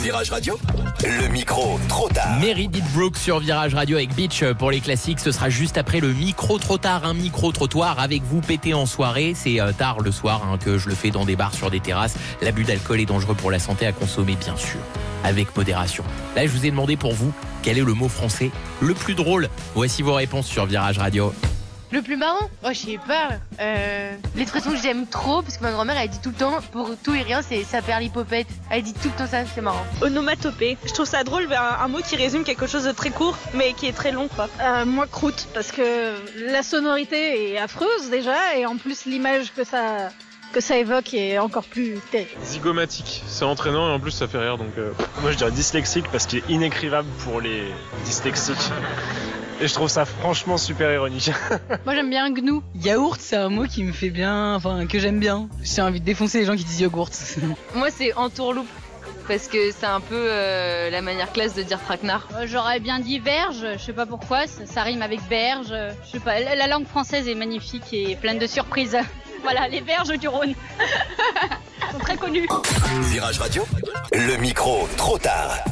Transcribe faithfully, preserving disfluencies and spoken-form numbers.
Virage Radio, le micro trop tard. Meredith Brooks sur Virage Radio avec Beach pour les classiques. Ce sera juste après le micro trop tard, un micro trottoir avec vous pété en soirée. C'est euh, tard le soir hein, que je le fais dans des bars, sur des terrasses. L'abus d'alcool est dangereux pour la santé, à consommer bien sûr, avec modération. Là, je vous ai demandé pour vous, quel est le mot français le plus drôle? Voici vos réponses sur Virage Radio. Le plus marrant? Oh, je sais pas. Euh, l'expression que j'aime trop, parce que ma grand-mère, elle dit tout le temps, pour tout et rien, c'est ça perd l'hypopète. Elle dit tout le temps ça, c'est marrant. Onomatopée. Je trouve ça drôle, un, un mot qui résume quelque chose de très court, mais qui est très long, quoi. Euh, moi, croûte, parce que la sonorité est affreuse déjà, et en plus l'image que ça, que ça évoque est encore plus terrible. Zygomatique, c'est entraînant et en plus ça fait rire, donc... Euh... Moi je dirais dyslexique, parce qu'il est inécrivable pour les dyslexiques. Et je trouve ça franchement super ironique. Moi j'aime bien gnou. Yaourt, c'est un mot qui me fait bien, enfin que j'aime bien. J'ai envie de défoncer les gens qui disent yogourt. Moi c'est entourloupe, parce que c'est un peu euh, la manière classe de dire traquenard. Euh, J'aurais bien dit verge, je sais pas pourquoi, ça, ça rime avec berge. Je sais pas, la, la langue française est magnifique et pleine de surprises. Voilà, les berges du Rhône. Ils sont très connus. Virage Radio, le micro trop tard.